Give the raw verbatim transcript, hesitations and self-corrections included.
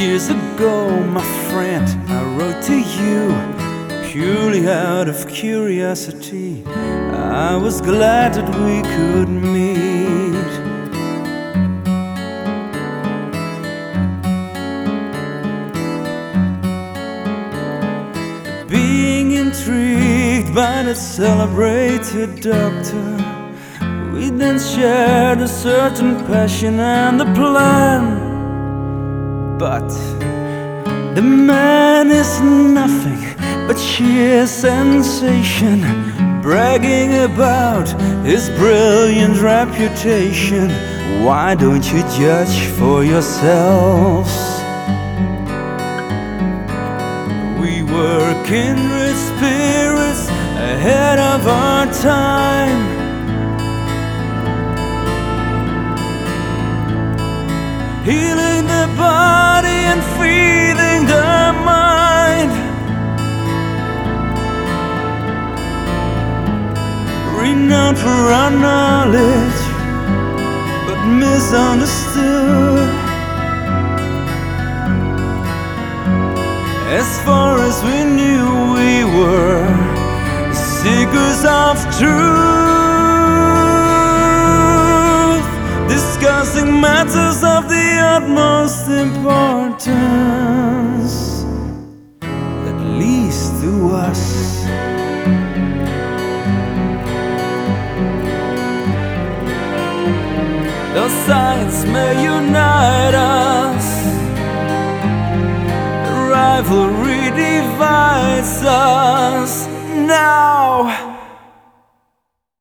Years ago, my friend, I wrote to you purely out of curiosity. I was glad that we could meet. Being intrigued by the celebrated doctor, we then shared a certain passion and a plan. But the man is nothing but sheer sensation, bragging about his brilliant reputation. Why don't you judge for yourselves? We were kindred spirits ahead of our time. Healing the body and feeding the mind. Renowned for our knowledge, but misunderstood. As far as we knew, we were seekers of truth, discussing matters of the utmost importance, at least to us. Those sides may unite us, rivalry divides us now.